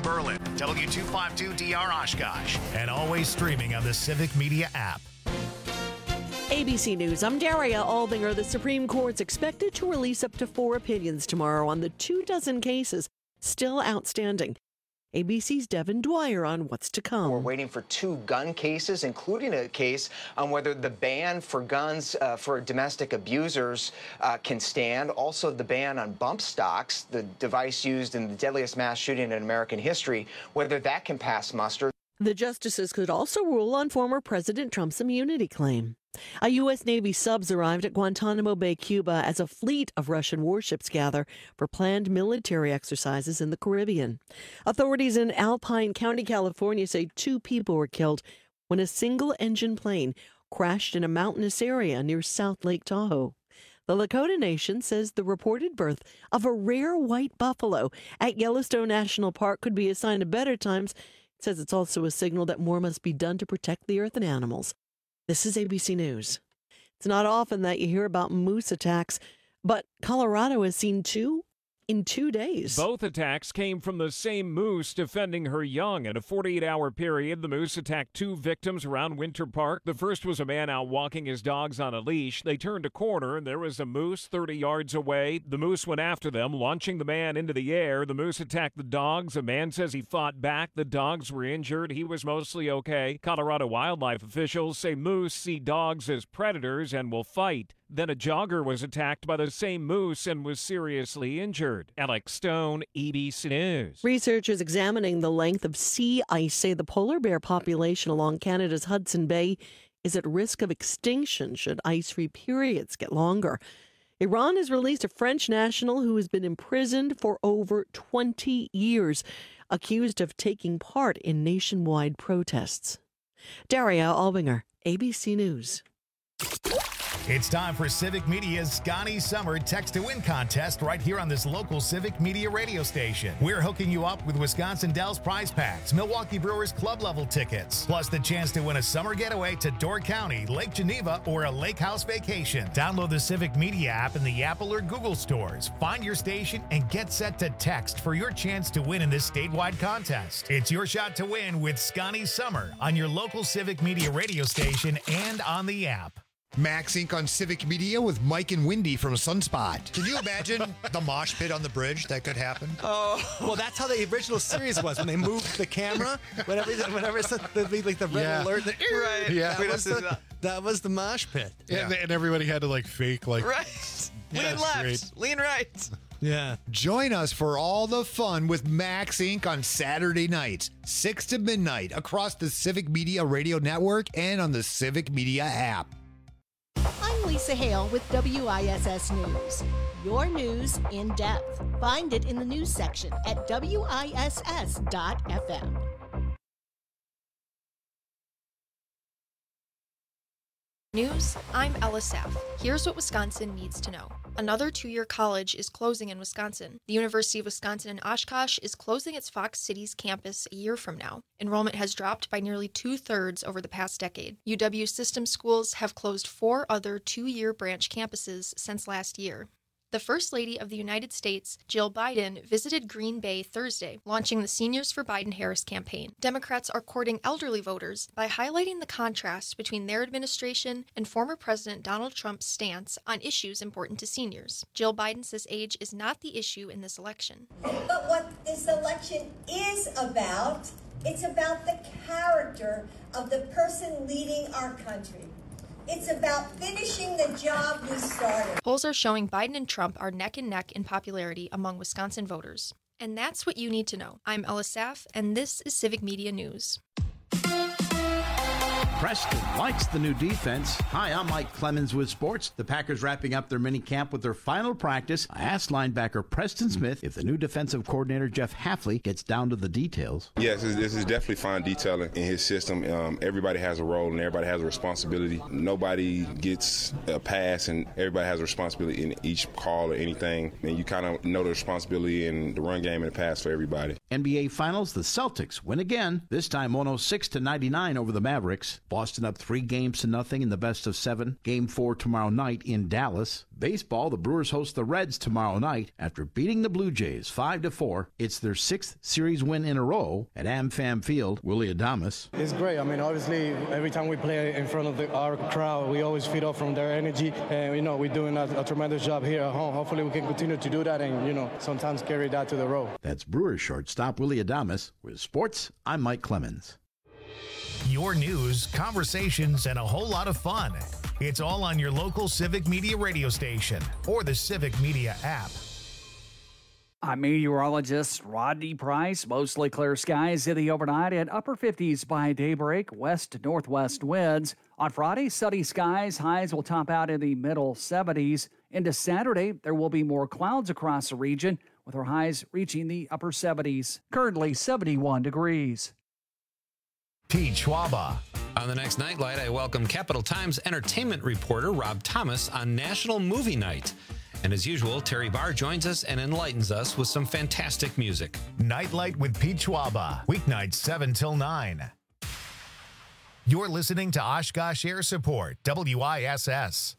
Berlin, W252DR Oshkosh, and always streaming on the Civic Media app. ABC News, I'm Daria Albinger. The Supreme Court's expected to release up to 4 opinions tomorrow on the 24 cases still outstanding. ABC's Devin Dwyer on what's to come. We're waiting for 2 gun cases, including a case on whether the ban for guns for domestic abusers can stand. Also, the ban on bump stocks, the device used in the deadliest mass shooting in American history, whether that can pass muster. The justices could also rule on former President Trump's immunity claim. A U.S. Navy subs arrived at Guantanamo Bay, Cuba, as a fleet of Russian warships gather for planned military exercises in the Caribbean. Authorities in Alpine County, California, say 2 people were killed when a single-engine plane crashed in a mountainous area near South Lake Tahoe. The Lakota Nation says the reported birth of a rare white buffalo at Yellowstone National Park could be a sign of better times. It says it's also a signal that more must be done to protect the earth and animals. This is ABC News. It's not often that you hear about moose attacks, but Colorado has seen 2 in 2 days. Both attacks came from the same moose defending her young. In a 48-hour period, the moose attacked 2 victims around Winter Park. The first was a man out walking his dogs on a leash. They turned a corner, and there was a moose 30 yards away. The moose went after them, launching the man into the air. The moose attacked the dogs. A man says he fought back. The dogs were injured. He was mostly okay. Colorado wildlife officials say moose see dogs as predators and will fight. Then a jogger was attacked by the same moose and was seriously injured. Alex Stone, ABC News. Researchers examining the length of sea ice say the polar bear population along Canada's Hudson Bay is at risk of extinction should ice-free periods get longer. Iran has released a French national who has been imprisoned for over 20 years, accused of taking part in nationwide protests. Daria Albinger, ABC News. It's time for Civic Media's Scotty Summer Text to Win contest right here on this local Civic Media radio station. We're hooking you up with Wisconsin Dells prize packs, Milwaukee Brewers club level tickets, plus the chance to win a summer getaway to Door County, Lake Geneva, or a lake house vacation. Download the Civic Media app in the Apple or Google stores. Find your station and get set to text for your chance to win in this statewide contest. It's your shot to win with Scotty Summer on your local Civic Media radio station and on the app. Max Inc. on Civic Media with Mike and Wendy from Sunspot. Can you imagine the mosh pit on the bridge that could happen? Oh, well, that's how the original series was when they moved the camera. Whenever there'd be like the red alert. Right. Yeah. That was the mosh pit. Yeah. And everybody had to fake Right. Lean left, straight. lean right. Yeah. Join us for all the fun with Max Inc. on Saturday nights, 6 to midnight, across the Civic Media Radio Network and on the Civic Media app. I'm Lisa Hale with WISS News. Your news in depth. Find it in the news section at WISS.FM. News, I'm Ella Saff. Here's what Wisconsin needs to know. Another 2-year college is closing in Wisconsin. The University of Wisconsin in Oshkosh is closing its Fox Cities campus a year from now. Enrollment has dropped by nearly 2/3 over the past decade. UW system schools have closed 4 other 2-year branch campuses since last year. The First Lady of the United States, Jill Biden, visited Green Bay Thursday, launching the Seniors for Biden-Harris campaign. Democrats are courting elderly voters by highlighting the contrast between their administration and former President Donald Trump's stance on issues important to seniors. Jill Biden says age is not the issue in this election. But what this election is about, it's about the character of the person leading our country. It's about finishing the job we started. Polls are showing Biden and Trump are neck and neck in popularity among Wisconsin voters. And that's what you need to know. I'm Ella Saff, and this is Civic Media News. Preston likes the new defense. Hi, I'm Mike Clemens with sports. The Packers wrapping up their mini camp with their final practice. I asked linebacker Preston Smith if the new defensive coordinator Jeff Hafley gets down to the details. Yes, this is definitely fine detailing in his system. Everybody has a role and everybody has a responsibility. Nobody gets a pass and everybody has a responsibility in each call or anything. And you kind of know the responsibility in the run game and the pass for everybody. NBA Finals, the Celtics win again, this time 106-99 over the Mavericks. Boston up 3-0 in the best of 7. Game 4 tomorrow night in Dallas. Baseball, the Brewers host the Reds tomorrow night after beating the Blue Jays 5-4. It's their 6th series win in a row at AmFam Field. Willie Adames. It's great. I mean, obviously, every time we play in front of our crowd, we always feed off from their energy. And, we're doing a tremendous job here at home. Hopefully, we can continue to do that and, sometimes carry that to the road. That's Brewers shortstop Willie Adames. With sports, I'm Mike Clemens. Your news, conversations, and a whole lot of fun. It's all on your local Civic Media radio station or the Civic Media app. I'm meteorologist Rodney Price. Mostly clear skies in the overnight and upper 50s by daybreak, west to northwest winds. On Friday, sunny skies. Highs will top out in the middle 70s. Into Saturday, there will be more clouds across the region, with our highs reaching the upper 70s. Currently 71 degrees. Pete Schwaba. On the next Nightlight, I welcome Capital Times entertainment reporter Rob Thomas on National Movie Night. And as usual, Terry Barr joins us and enlightens us with some fantastic music. Nightlight with Pete Schwaba, weeknights 7 till 9. You're listening to Oshkosh Air Support, WISS.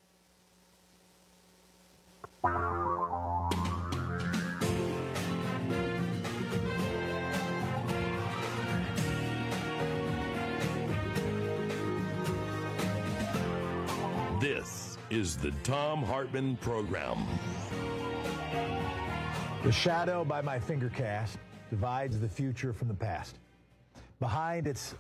This is the Thom Hartmann Program. The shadow by my finger cast divides the future from the past. Behind its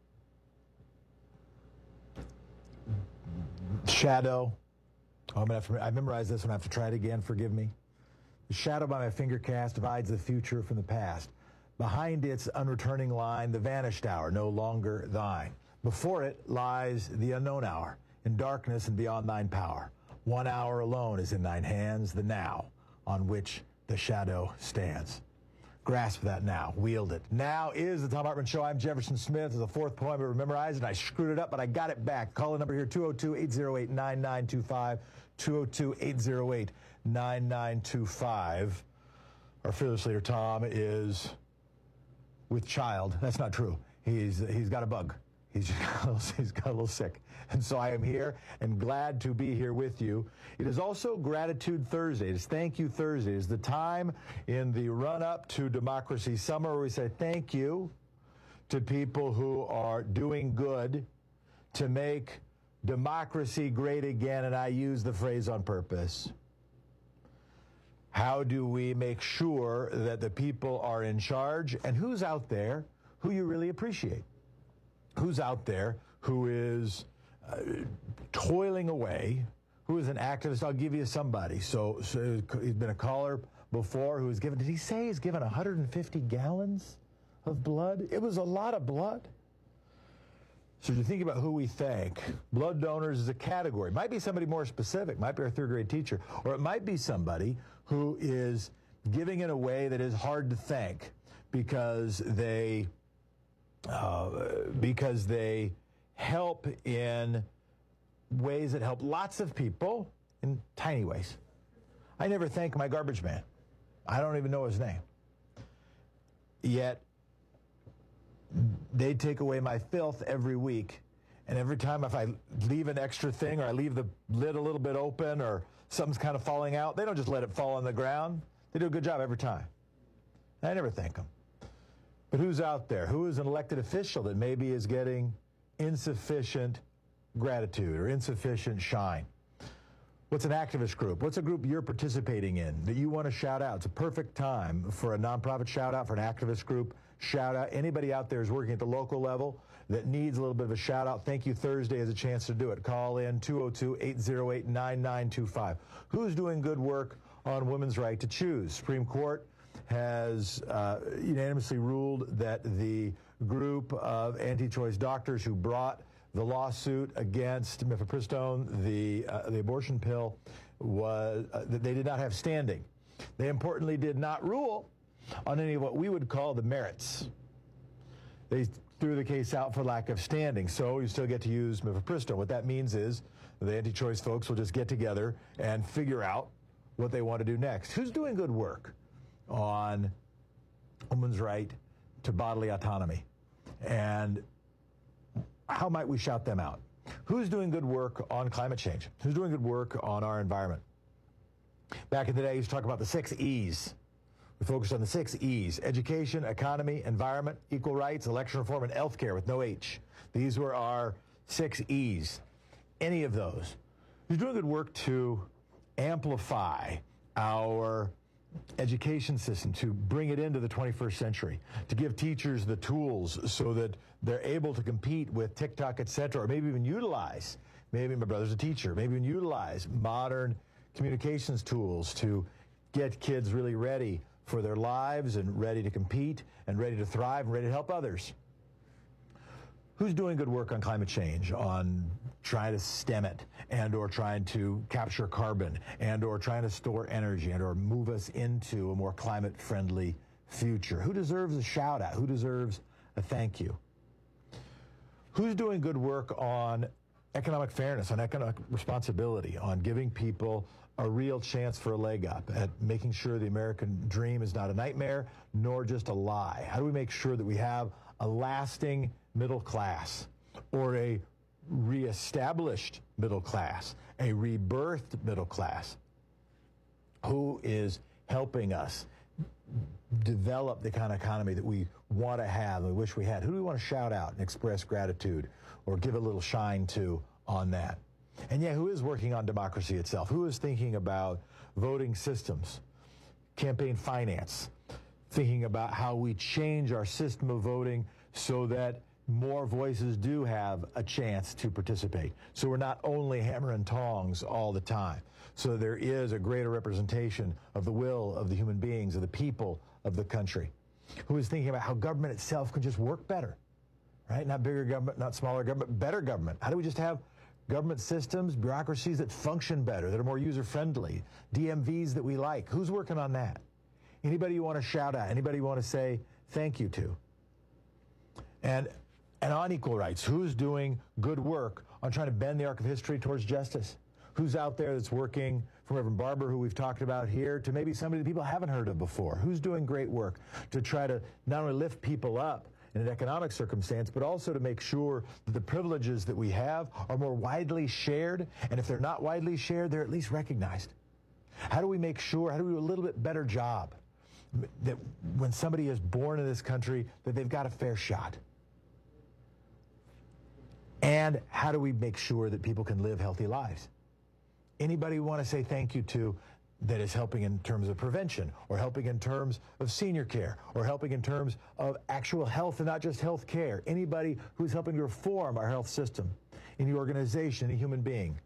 shadow, I memorized this one, I have to try it again, forgive me. The shadow by my finger cast divides the future from the past. Behind its unreturning line, the vanished hour, no longer thine. Before it lies the unknown hour, in darkness and beyond thine power. 1 hour alone is in thine hands, the now, on which the shadow stands. Grasp that now. Wield it. Now is the Thom Hartmann Show. I'm Jefferson Smith. It's the fourth poem I memorized, and I screwed it up, but I got it back. Call the number here, 202-808-9925, 202-808-9925. Our fearless leader, Tom, is with child. That's not true. He's got a bug. He's got a little sick. And so I am here and glad to be here with you. It is also Gratitude Thursday. It's Thank You Thursday. It's the time in the run-up to Democracy Summer where we say thank you to people who are doing good to make democracy great again, and I use the phrase on purpose. How do we make sure that the people are in charge, and who's out there who you really appreciate? Who's out there who is toiling away, who is an activist? I'll give you somebody. So he's been a caller before who was given, did he say he's given 150 gallons of blood? It was a lot of blood. So you think about who we thank. Blood donors is a category. It might be somebody more specific. It might be our third grade teacher. Or it might be somebody who is giving in a way that is hard to thank because they help in ways that help lots of people in tiny ways. I never thank my garbage man. I don't even know his name. Yet, they take away my filth every week. And every time if I leave an extra thing or I leave the lid a little bit open or something's kind of falling out, they don't just let it fall on the ground. They do a good job every time. And I never thank them. But who's out there? Who is an elected official that maybe is getting insufficient gratitude or insufficient shine? What's an activist group? What's a group you're participating in that you want to shout out? It's a perfect time for a nonprofit shout out, for an activist group shout out. Anybody out there is working at the local level that needs a little bit of a shout out. Thank You Thursday is a chance to do it. Call in 202-808-9925. Who's doing good work on women's right to choose? Supreme Court has unanimously ruled that the group of anti-choice doctors who brought the lawsuit against mifepristone, the abortion pill, was that they did not have standing. They importantly did not rule on any of what we would call the merits. They threw the case out for lack of standing, so you still get to use mifepristone. What that means is the anti-choice folks will just get together and figure out what they want to do next. Who's doing good work on woman's right to bodily autonomy. And how might we shout them out? Who's doing good work on climate change? Who's doing good work on our environment? Back in the day, I used to talk about the 6 E's. We focused on the 6 E's: education, economy, environment, equal rights, election reform, and healthcare with no H. These were our 6 E's. Any of those. Who's doing good work to amplify our education system, to bring it into the 21st century, to give teachers the tools so that they're able to compete with TikTok, etc., or maybe even utilize, maybe my brother's a teacher, maybe even utilize modern communications tools to get kids really ready for their lives and ready to compete and ready to thrive and ready to help others. Who's doing good work on climate change, on trying to stem it, and or trying to capture carbon, and or trying to store energy, and or move us into a more climate-friendly future? Who deserves a shout-out? Who deserves a thank you? Who's doing good work on economic fairness, on economic responsibility, on giving people a real chance for a leg up, at making sure the American dream is not a nightmare, nor just a lie? How do we make sure that we have a lasting middle class, or a reestablished middle class, a rebirthed middle class? Who is helping us develop the kind of economy that we want to have, and we wish we had? Who do we want to shout out and express gratitude or give a little shine to on that? And yeah, who is working on democracy itself? Who is thinking about voting systems, campaign finance, thinking about how we change our system of voting so that more voices do have a chance to participate? So we're not only hammer and tongs all the time. So there is a greater representation of the will of the human beings, of the people of the country. Who is thinking about how government itself can just work better, right? Not bigger government, not smaller government, better government. How do we just have government systems, bureaucracies that function better, that are more user-friendly, DMVs that we like? Who's working on that? Anybody you want to shout at? Anybody you want to say thank you to? And on equal rights, who's doing good work on trying to bend the arc of history towards justice? Who's out there that's working, from Reverend Barber, who we've talked about here, to maybe somebody that people haven't heard of before? Who's doing great work to try to not only lift people up in an economic circumstance, but also to make sure that the privileges that we have are more widely shared, and if they're not widely shared, they're at least recognized? How do we make sure, how do we do a little bit better job that when somebody is born in this country, that they've got a fair shot? And how do we make sure that people can live healthy lives? Anybody want to say thank you to that is helping in terms of prevention, or helping in terms of senior care, or helping in terms of actual health and not just health care? Anybody who's helping to reform our health system, any organization, any human being?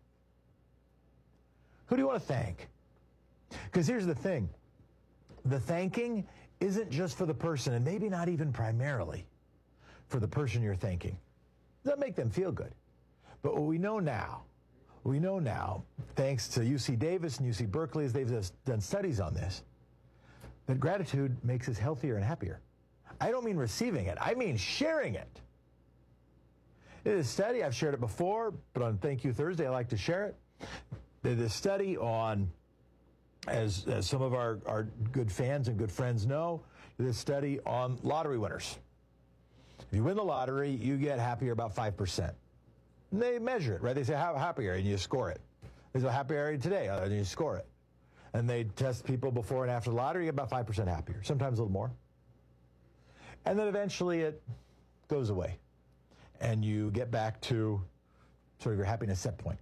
Who do you want to thank? Because here's the thing. The thanking isn't just for the person, and maybe not even primarily for the person you're thanking. Doesn't make them feel good. But what we know now, thanks to UC Davis and UC Berkeley, as they've done studies on this, that gratitude makes us healthier and happier. I don't mean receiving it. I mean sharing it. It is a study. I've shared it before, but on Thank You Thursday, I like to share it. There's a study on, as some of our good fans and good friends know, there's a study on lottery winners. If you win the lottery, you get happier about 5%. And they measure it, right? They say, how happy are you? And you score it. They say, how happy are you today? And you score it. And they test people before and after the lottery, you get about 5% happier, sometimes a little more. And then eventually it goes away. And you get back to sort of your happiness set point.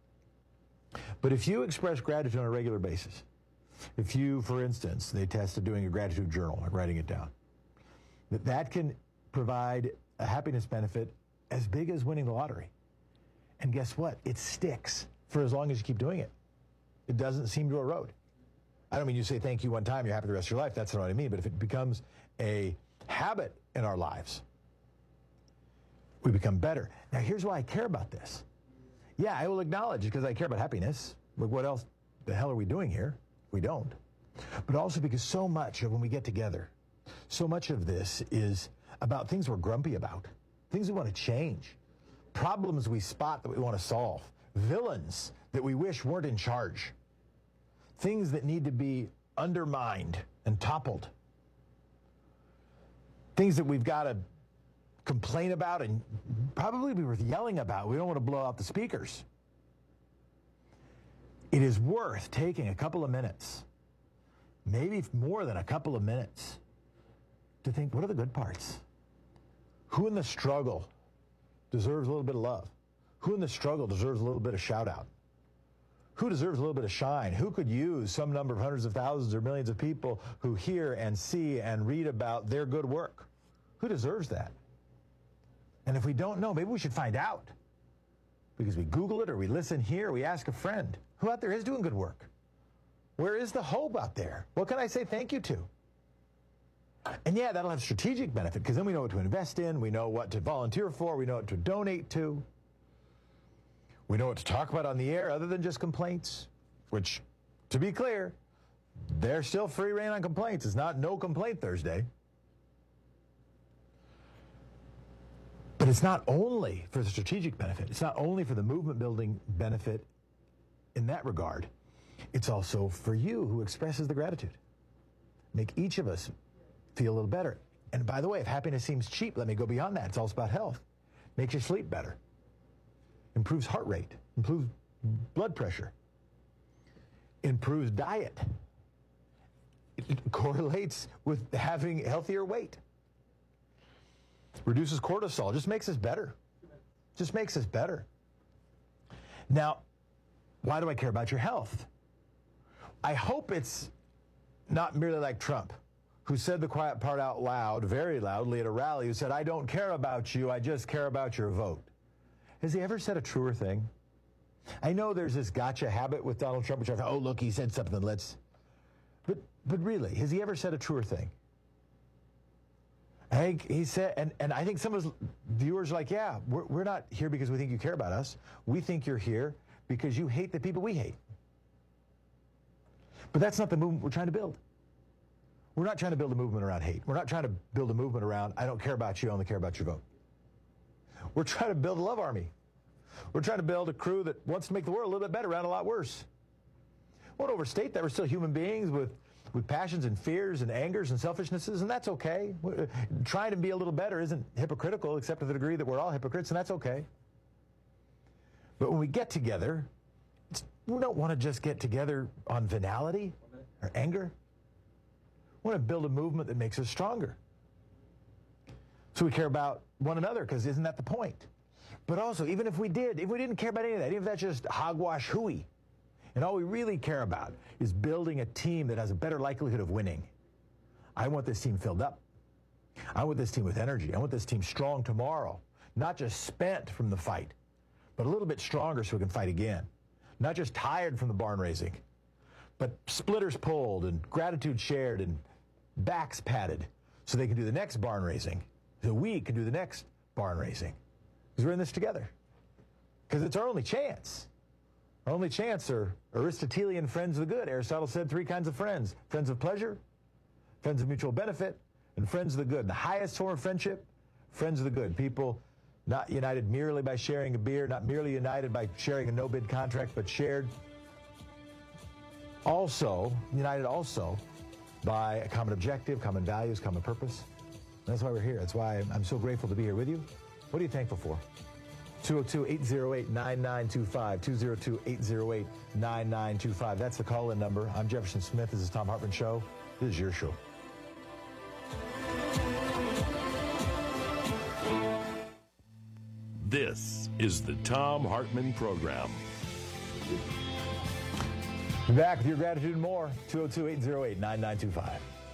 But if you express gratitude on a regular basis, if you, for instance, they tested doing a gratitude journal and writing it down, that can provide a happiness benefit as big as winning the lottery. And guess what? It sticks for as long as you keep doing it. It doesn't seem to erode. I don't mean you say thank you one time, you're happy the rest of your life. That's not what I mean. But if it becomes a habit in our lives, we become better. Now, here's why I care about this. Yeah, I will acknowledge it because I care about happiness. Look, what else the hell are we doing here? We don't. But also because so much of when we get together, so much of this is about things we're grumpy about, things we want to change, problems we spot that we want to solve, villains that we wish weren't in charge, things that need to be undermined and toppled. things that we've got to complain about and probably be worth yelling about. We don't want to blow out the speakers. It is worth taking a couple of minutes, maybe more than a couple of minutes, to think, what are the good parts? Who in the struggle deserves a little bit of love? Who in the struggle deserves a little bit of shout out? Who deserves a little bit of shine? Who could use some number of hundreds of thousands or millions of people who hear and see and read about their good work? Who deserves that? And if we don't know, maybe we should find out. Because we Google it or we listen here, or we ask a friend. Who out there is doing good work? Where is the hope out there? What can I say thank you to? And yeah, that'll have strategic benefit, because then we know what to invest in, we know what to volunteer for, we know what to donate to. We know what to talk about on the air other than just complaints, which, to be clear, there's still free reign on complaints. It's not No Complaint Thursday. But it's not only for the strategic benefit. It's not only for the movement building benefit in that regard. It's also for you who expresses the gratitude. Make each of us feel a little better. And by the way, if happiness seems cheap, let me go beyond that. It's also about health. Makes you sleep better. Improves heart rate. Improves blood pressure. Improves diet. It correlates with having healthier weight. Reduces cortisol. Just makes us better. Just makes us better. Now, why do I care about your health? I hope it's not merely like Trump, who said the quiet part out loud, very loudly at a rally, who said, I don't care about you, I just care about your vote. Has he ever said a truer thing? I know there's this gotcha habit with Donald Trump, which I thought, oh, look, he said something, But really, has he ever said a truer thing? I think he said, and I think some of his viewers are like, yeah, we're not here because we think you care about us. We think you're here because you hate the people we hate. But that's not the movement we're trying to build. We're not trying to build a movement around hate. We're not trying to build a movement around, I don't care about you, I only care about your vote. We're trying to build a love army. We're trying to build a crew that wants to make the world a little bit better and a lot worse. Won't overstate that we're still human beings with passions and fears and angers and selfishnesses, and that's okay. Trying to be a little better isn't hypocritical, except to the degree that we're all hypocrites, and that's okay. But when we get together, we don't want to just get together on venality or anger. We want to build a movement that makes us stronger. So we care about one another, because isn't that the point? But also, even if we didn't care about any of that, even if that's just hogwash hooey, and all we really care about is building a team that has a better likelihood of winning. I want this team filled up. I want this team with energy. I want this team strong tomorrow, not just spent from the fight, but a little bit stronger so we can fight again. Not just tired from the barn raising, but splitters pulled and gratitude shared and backs patted so they can do the next barn raising, so we can do the next barn raising. Because we're in this together. Because it's our only chance. Our only chance are Aristotelian friends of the good. Aristotle said 3 kinds of friends. Friends of pleasure, friends of mutual benefit, and friends of the good. The highest form of friendship, friends of the good. People not united merely by sharing a beer, not merely united by sharing a no-bid contract, but united also by a common objective, common values, common purpose. And that's why we're here. That's why I'm so grateful to be here with you. What are you thankful for? 202-808-9925, 202-808-9925. That's the call-in number. I'm Jefferson Smith. This is Thom Hartmann Show. This is your show. This is the Thom Hartmann Program. Be back with your gratitude and more. 202-808-9925.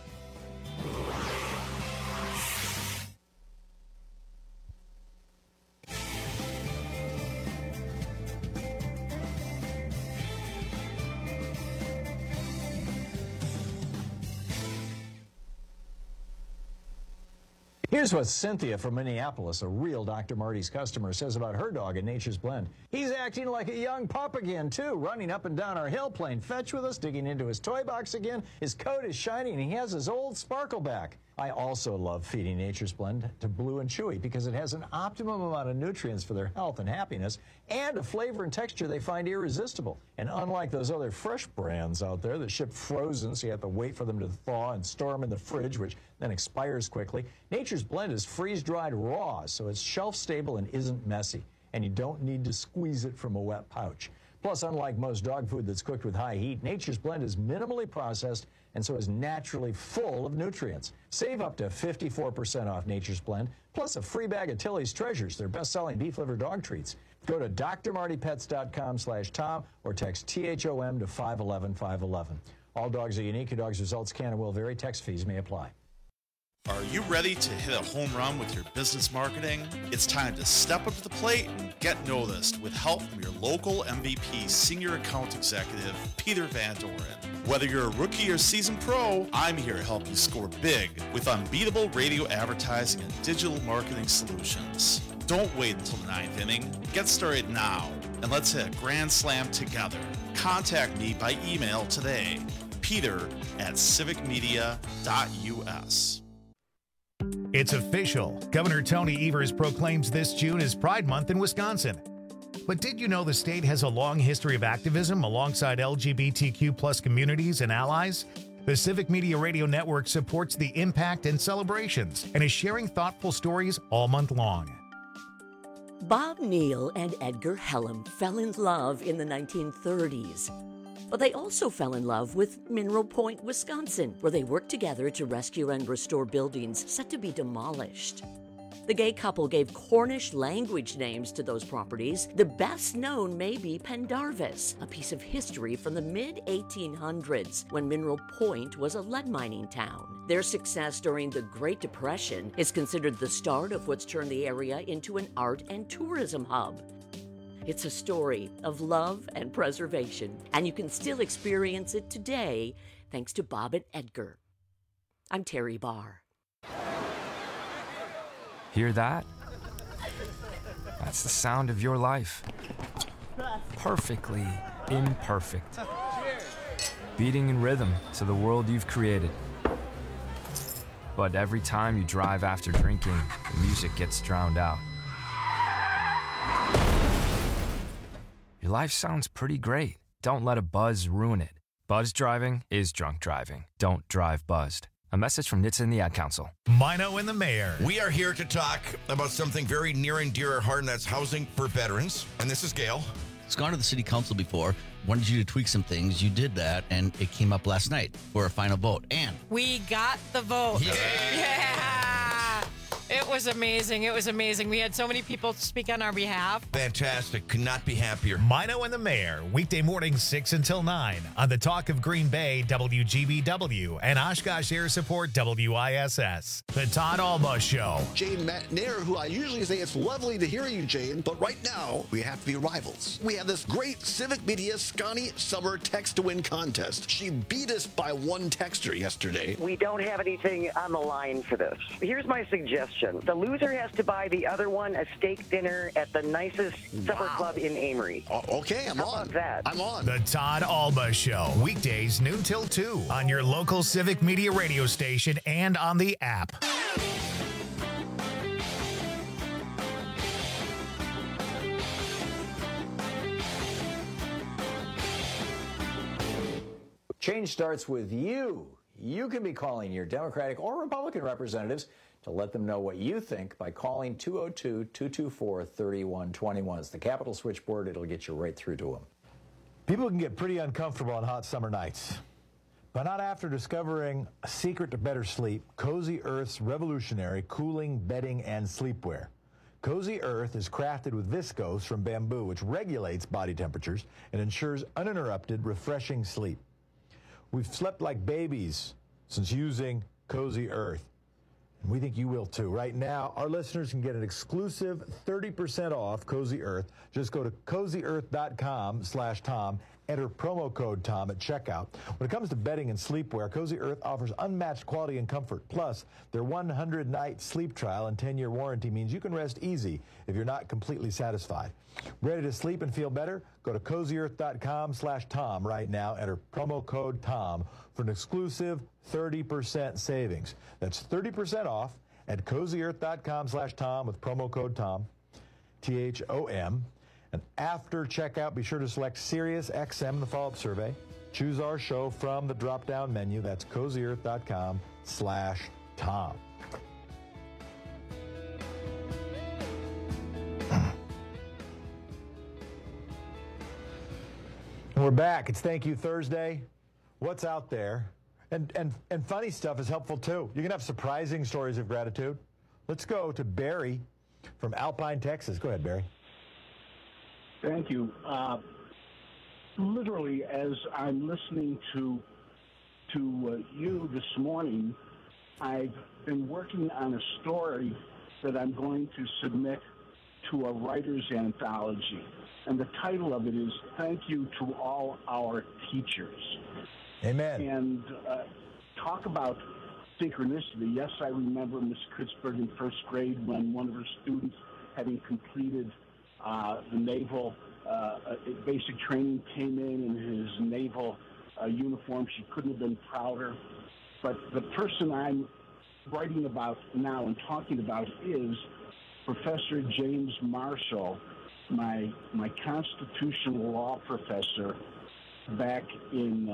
Here's what Cynthia from Minneapolis, a real Dr. Marty's customer, says about her dog in Nature's Blend. He's acting like a young pup again, too, running up and down our hill playing fetch with us, digging into his toy box again. His coat is shiny, and he has his old sparkle back. I also love feeding Nature's Blend to Blue and Chewy because it has an optimum amount of nutrients for their health and happiness and a flavor and texture they find irresistible. And unlike those other fresh brands out there that ship frozen, so you have to wait for them to thaw and store them in the fridge, which then expires quickly, Nature's Blend is freeze-dried raw, so it's shelf-stable and isn't messy. And you don't need to squeeze it from a wet pouch. Plus, unlike most dog food that's cooked with high heat, Nature's Blend is minimally processed and so is naturally full of nutrients. Save up to 54% off Nature's Blend, plus a free bag of Tilly's Treasures, their best-selling beef liver dog treats. Go to drmartypets.com/Tom or text THOM to 511-511. All dogs are unique. Your dog's results can and will vary. Text fees may apply. Are you ready to hit a home run with your business marketing? It's time to step up to the plate and get noticed with help from your local MVP Senior Account Executive, Peter Van Doren. Whether you're a rookie or seasoned pro, I'm here to help you score big with unbeatable radio advertising and digital marketing solutions. Don't wait until the ninth inning. Get started now, and let's hit a grand slam together. Contact me by email today, peter@civicmedia.us. It's official. Governor Tony Evers proclaims this June as Pride Month in Wisconsin. But did you know the state has a long history of activism alongside LGBTQ+ communities and allies? The Civic Media Radio Network supports the impact and celebrations and is sharing thoughtful stories all month long. Bob Neal and Edgar Hellam fell in love in the 1930s. But they also fell in love with Mineral Point, Wisconsin, where they worked together to rescue and restore buildings set to be demolished. The gay couple gave Cornish language names to those properties. The best known may be Pendarvis, a piece of history from the mid-1800s when Mineral Point was a lead mining town. Their success during the Great Depression is considered the start of what's turned the area into an art and tourism hub. It's a story of love and preservation, and you can still experience it today thanks to Bob and Edgar. I'm Terry Barr. Hear that? That's the sound of your life. Perfectly imperfect. Beating in rhythm to the world you've created. But every time you drive after drinking, the music gets drowned out. Your life sounds pretty great. Don't let a buzz ruin it. Buzz driving is drunk driving. Don't drive buzzed. A message from NHTSA and the Ad Council. Mino and the Mayor. We are here to talk about something very near and dear our heart, and that's housing for veterans. And this is Gail. It's gone to the city council before. Wanted you to tweak some things. You did that, and it came up last night for a final vote. And we got the vote. Yeah. It was amazing. It was amazing. We had so many people speak on our behalf. Fantastic. Could not be happier. Mino and the Mayor, weekday mornings 6 until 9 on the Talk of Green Bay, WGBW, and Oshkosh Air Support, WISS. The Todd Alba Show. Jane McNair, who I usually say it's lovely to hear you, Jane, but right now we have to be rivals. We have this great Civic Media Scotty Summer Text to Win contest. She beat us by one texter yesterday. We don't have anything on the line for this. Here's my suggestion. The loser has to buy the other one a steak dinner at the nicest supper club in Amory. Okay, I'm How on. about that? I'm on. The Todd Alba Show, weekdays noon till 2 on your local Civic Media radio station and on the app. Change starts with you. You can be calling your Democratic or Republican representatives to let them know what you think by calling 202-224-3121. It's the Capitol switchboard. It'll get you right through to them. People can get pretty uncomfortable on hot summer nights, but not after discovering a secret to better sleep, Cozy Earth's revolutionary cooling, bedding, and sleepwear. Cozy Earth is crafted with viscose from bamboo, which regulates body temperatures and ensures uninterrupted, refreshing sleep. We've slept like babies since using Cozy Earth. And we think you will too. Right now, our listeners can get an exclusive 30% off Cozy Earth. Just go to CozyEarth.com/Tom Enter promo code Tom at checkout. When it comes to bedding and sleepwear, Cozy Earth offers unmatched quality and comfort. Plus, their 100-night sleep trial and 10-year warranty means you can rest easy if you're not completely satisfied. Ready to sleep and feel better? Go to CozyEarth.com/Tom right now. Enter promo code Tom for an exclusive 30% savings. That's 30% off at CozyEarth.com/Tom with promo code Tom, THOM. And after checkout, be sure to select Sirius XM in the follow-up survey. Choose our show from the drop-down menu. That's CozyEarth.com/Tom. And we're back. It's Thank You Thursday. What's out there? And funny stuff is helpful, too. You can have surprising stories of gratitude. Let's go to Barry from Alpine, Texas. Go ahead, Barry. Thank you. Literally, as I'm listening to you this morning, I've been working on a story that I'm going to submit to a writer's anthology. And the title of it is Thank You to All Our Teachers. Amen. And talk about synchronicity. Yes, I remember Miss Kritzberg in first grade when one of her students, having completed the naval basic training, came in his naval uniform. She couldn't have been prouder. But the person I'm writing about now and talking about is Professor James Marshall, my constitutional law professor back in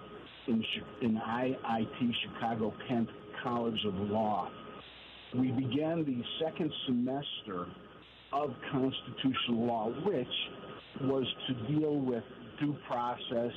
IIT, Chicago Kent College of Law. We began the second semester of constitutional law, which was to deal with due process.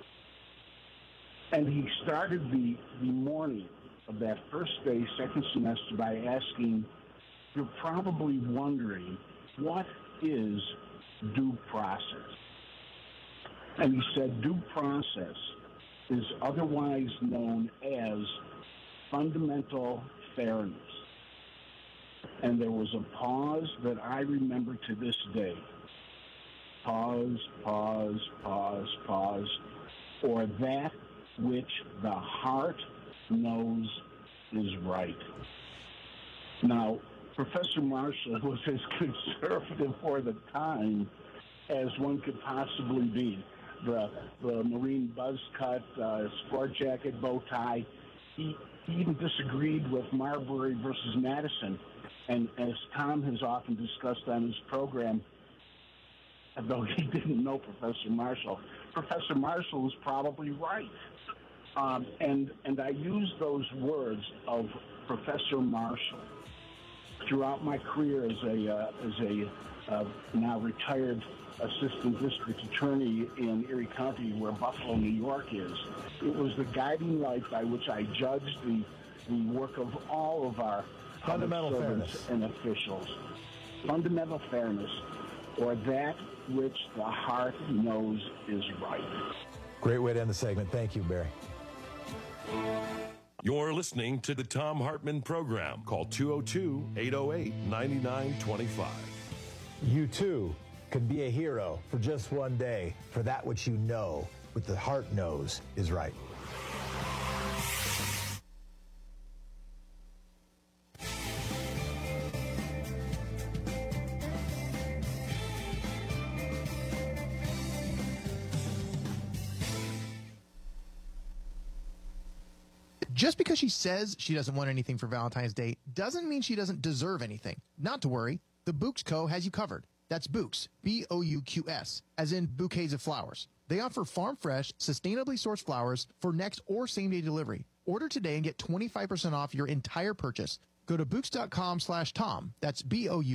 And he started the morning of that first day, second semester, by asking, you're probably wondering, what is due process? And he said, due process is otherwise known as fundamental fairness. And there was a pause that I remember to this day. Pause, pause, pause, pause, or that which the heart knows is right. Now, Professor Marshall was as conservative for the time as one could possibly be. The Marine buzz cut, sport jacket, bow tie. He even disagreed with Marbury versus Madison. And as Tom has often discussed on his program, though he didn't know Professor Marshall was probably right. And I use those words of Professor Marshall throughout my career as a now retired assistant district attorney in Erie County, where Buffalo, New York is. It was the guiding light by which I judged the work of all of our fundamental servants and officials. Fundamental fairness, or that which the heart knows is right. Great way to end the segment. Thank you, Barry. You're listening to the Thom Hartmann Program. Call 202-808-9925. You too can be a hero for just one day, for that which you know, what the heart knows is right. Just because she says she doesn't want anything for Valentine's Day doesn't mean she doesn't deserve anything. Not to worry, the Bouqs Co. has you covered. That's Bouqs, B-O-U-Q-S, as in bouquets of flowers. They offer farm-fresh, sustainably sourced flowers for next or same-day delivery. Order today and get 25% off your entire purchase. Go to Bouqs.com/Tom. That's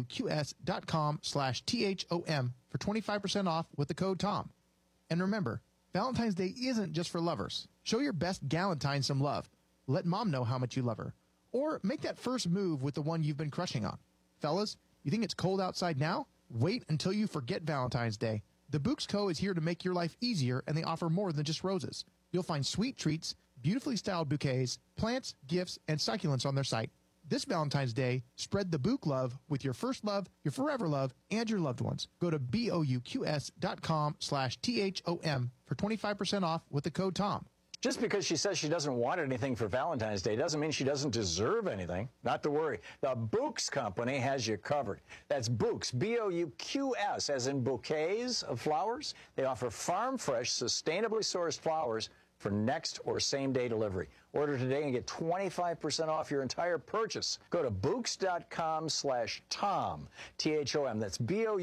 Bouqs.com/THOM for 25% off with the code TOM. And remember, Valentine's Day isn't just for lovers. Show your best galentine some love. Let mom know how much you love her. Or make that first move with the one you've been crushing on. Fellas, you think it's cold outside now? Wait until you forget Valentine's Day. The Bouqs Co. is here to make your life easier, and they offer more than just roses. You'll find sweet treats, beautifully styled bouquets, plants, gifts, and succulents on their site. This Valentine's Day, spread the Bouq love with your first love, your forever love, and your loved ones. Go to Bouqs.com/THOM for 25% off with the code TOM. Just because she says she doesn't want anything for Valentine's Day doesn't mean she doesn't deserve anything. Not to worry. The Bouqs Company has you covered. That's Bouqs, B-O-U-Q-S, as in bouquets of flowers. They offer farm-fresh, sustainably sourced flowers for next or same-day delivery. Order today and get 25% off your entire purchase. Go to Bouqs.com/Tom, T-H-O-M. That's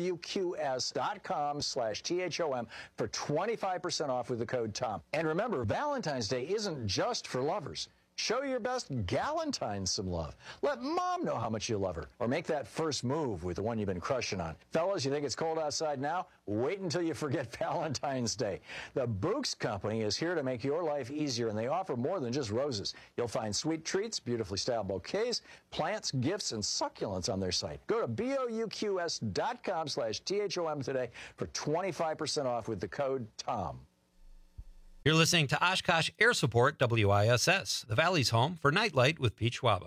Bouqs.com/THOM for 25% off with the code TOM. And remember, Valentine's Day isn't just for lovers. Show your best galentine some love. Let mom know how much you love her. Or make that first move with the one you've been crushing on. Fellas, you think it's cold outside now? Wait until you forget Valentine's Day. The Bouqs Company is here to make your life easier, and they offer more than just roses. You'll find sweet treats, beautifully styled bouquets, plants, gifts, and succulents on their site. Go to Bouqs.com/THOM today for 25% off with the code TOM. You're listening to Oshkosh Air Support WISS, the Valley's home for Nightlight with Pete Schwaba.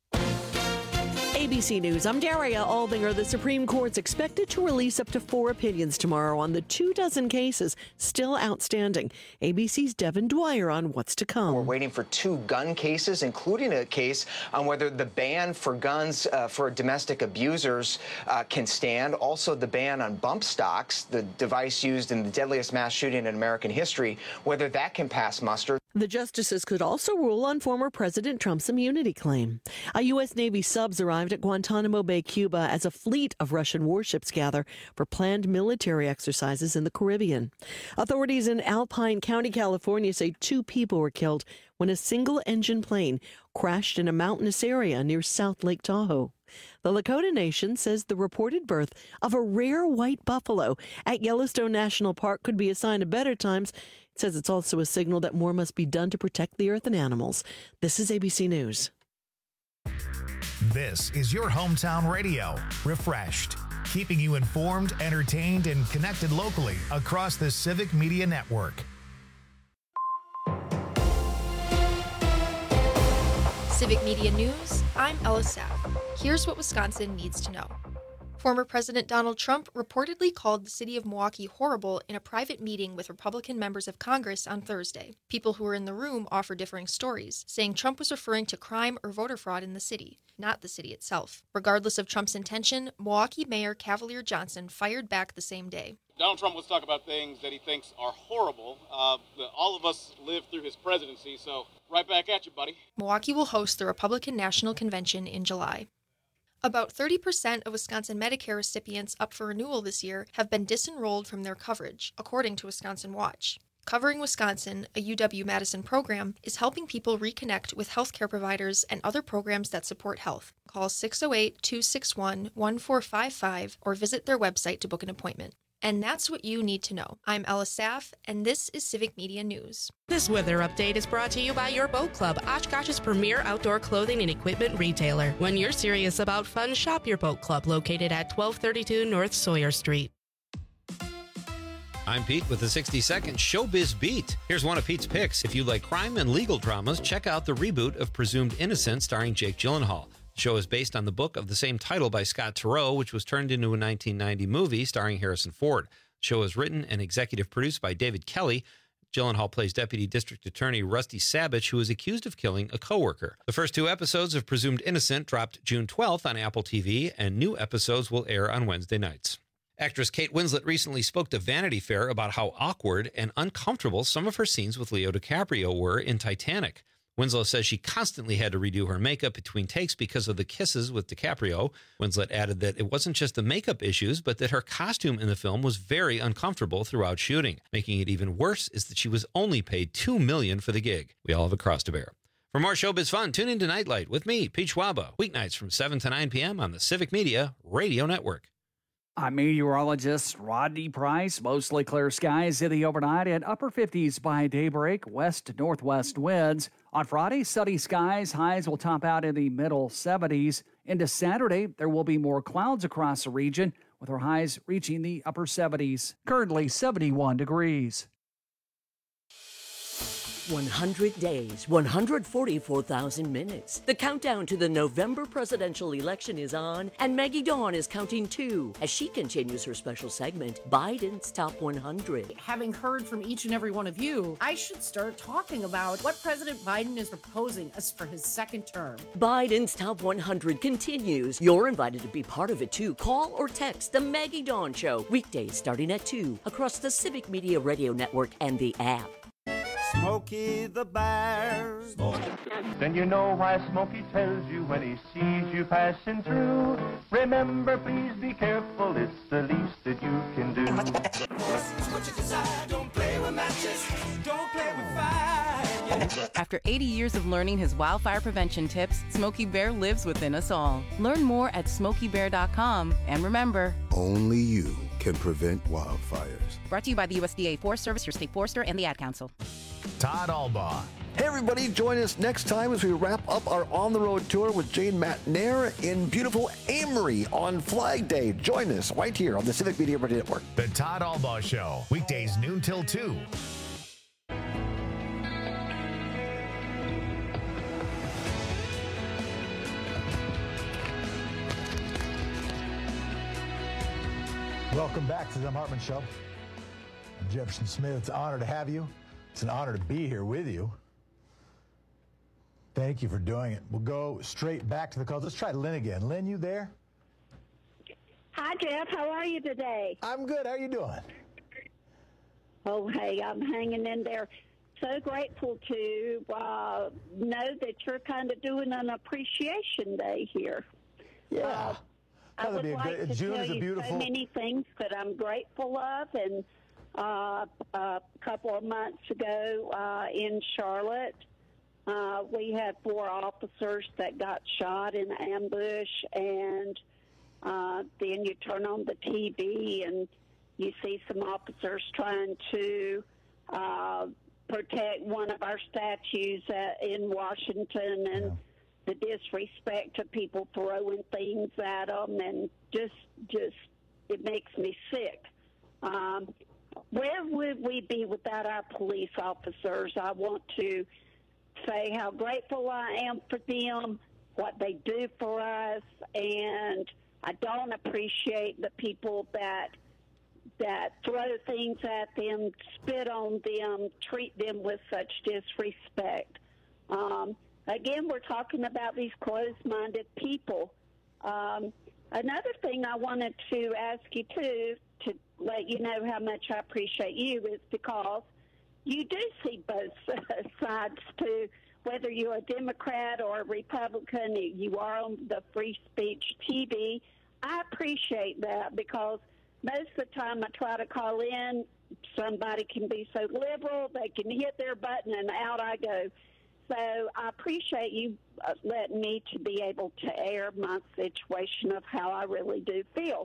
ABC News, I'm Daria Aldinger. The Supreme Court's expected to release up to 4 opinions tomorrow on the 24 cases still outstanding. ABC's Devin Dwyer on what's to come. We're waiting for 2 gun cases, including a case on whether the ban for guns for domestic abusers can stand. Also, the ban on bump stocks, the device used in the deadliest mass shooting in American history, whether that can pass muster. The justices could also rule on former President Trump's immunity claim. A U.S. Navy subs arrived at Guantanamo Bay, Cuba, as a fleet of Russian warships gather for planned military exercises in the Caribbean. Authorities in Alpine County, California, say 2 people were killed when a single-engine plane crashed in a mountainous area near South Lake Tahoe. The Lakota Nation says the reported birth of a rare white buffalo at Yellowstone National Park could be a sign of better times. It says it's also a signal that more must be done to protect the earth and animals. This is ABC News. This is your hometown radio, Refreshed, keeping you informed, entertained, and connected locally across the Civic Media Network. Civic Media News, I'm Ella Saff. Here's what Wisconsin needs to know. Former President Donald Trump reportedly called the city of Milwaukee horrible in a private meeting with Republican members of Congress on Thursday. People who were in the room offer differing stories, saying Trump was referring to crime or voter fraud in the city, not the city itself. Regardless of Trump's intention, Milwaukee Mayor Cavalier Johnson fired back the same day. Donald Trump wants to talk about things that he thinks are horrible. All of us lived through his presidency, so right back at you, buddy. Milwaukee will host the Republican National Convention in July. About 30% of Wisconsin Medicare recipients up for renewal this year have been disenrolled from their coverage, according to Wisconsin Watch. Covering Wisconsin, a UW-Madison program, is helping people reconnect with healthcare providers and other programs that support health. Call 608-261-1455 or visit their website to book an appointment. And that's what you need to know. I'm Ella Saff, and this is Civic Media News. This weather update is brought to you by Your Boat Club, Oshkosh's premier outdoor clothing and equipment retailer. When you're serious about fun, shop Your Boat Club, located at 1232 North Sawyer Street. I'm Pete with the 60-second Showbiz Beat. Here's one of Pete's picks. If you like crime and legal dramas, check out the reboot of Presumed Innocent starring Jake Gyllenhaal. The show is based on the book of the same title by Scott Turow, which was turned into a 1990 movie starring Harrison Ford. The show is written and executive produced by David Kelly. Gyllenhaal plays Deputy District Attorney Rusty Sabich, who is accused of killing a coworker. The first 2 episodes of Presumed Innocent dropped June 12th on Apple TV, and new episodes will air on Wednesday nights. Actress Kate Winslet recently spoke to Vanity Fair about how awkward and uncomfortable some of her scenes with Leo DiCaprio were in Titanic. Winslet says she constantly had to redo her makeup between takes because of the kisses with DiCaprio. Winslet added that it wasn't just the makeup issues, but that her costume in the film was very uncomfortable throughout shooting. Making it even worse is that she was only paid $2 million for the gig. We all have a cross to bear. For more showbiz fun, tune into Nightlight with me, Pete Schwaba, weeknights from 7 to 9 p.m. on the Civic Media Radio Network. I'm meteorologist Rodney Price. Mostly clear skies in the overnight and upper 50s by daybreak, west-northwest winds. On Friday, sunny skies. Highs will top out in the middle 70s. Into Saturday, there will be more clouds across the region, with our highs reaching the upper 70s. Currently 71 degrees. 100 days, 144,000 minutes. The countdown to the November presidential election is on, and Maggie Dawn is counting too as she continues her special segment, Biden's Top 100. Having heard from each and every one of you, I should start talking about what President Biden is proposing as for his second term. Biden's Top 100 continues. You're invited to be part of it too. Call or text The Maggie Dawn Show, weekdays starting at 2, across the Civic Media Radio Network and the app. Smokey the Bear. Then you know why Smokey tells you when he sees you passing through. Remember, please be careful, it's the least that you can do. What you decide, don't play with matches, don't play with fire. After 80 years of learning his wildfire prevention tips, Smokey Bear lives within us all. Learn more at SmokeyBear.com, and remember, only you can prevent wildfires. Brought to you by the USDA Forest Service, your state forester, and the Ad Council. Todd Albaugh. Hey everybody, join us next time as we wrap up our On the Road tour with Jane Matt-Nair in beautiful Amory on Flag Day. Join us right here on the Civic Media Radio Network. The Todd Albaugh Show, weekdays noon till 2. Welcome back to the Tom Hartman Show. I'm Jefferson Smith. It's an honor to have you. It's an honor to be here with you. Thank you for doing it. We'll go straight back to the calls. Let's try Lynn again. Lynn, you there? Hi, Jeff. How are you today? I'm good. How are you doing? Oh, hey, I'm hanging in there. So grateful to know that you're kind of doing an appreciation day here. Yeah. I would like to tell you so many things that I'm grateful of, and a couple of months ago in Charlotte, we had 4 officers that got shot in an ambush, and then you turn on the TV and you see some officers trying to protect one of our statues in Washington, and the disrespect of people throwing things at them, and just it makes me sick. Where would we be without our police officers? I want to say how grateful I am for them, what they do for us, and I don't appreciate the people that throw things at them, spit on them, treat them with such disrespect. Again, we're talking about these closed-minded people. Another thing I wanted to ask you, too, to let you know how much I appreciate you, is because you do see both sides, too. Whether you're a Democrat or a Republican, you are on the free speech TV. I appreciate that, because most of the time I try to call in, somebody can be so liberal, they can hit their button and out I go. So I appreciate you letting me to be able to air my situation of how I really do feel.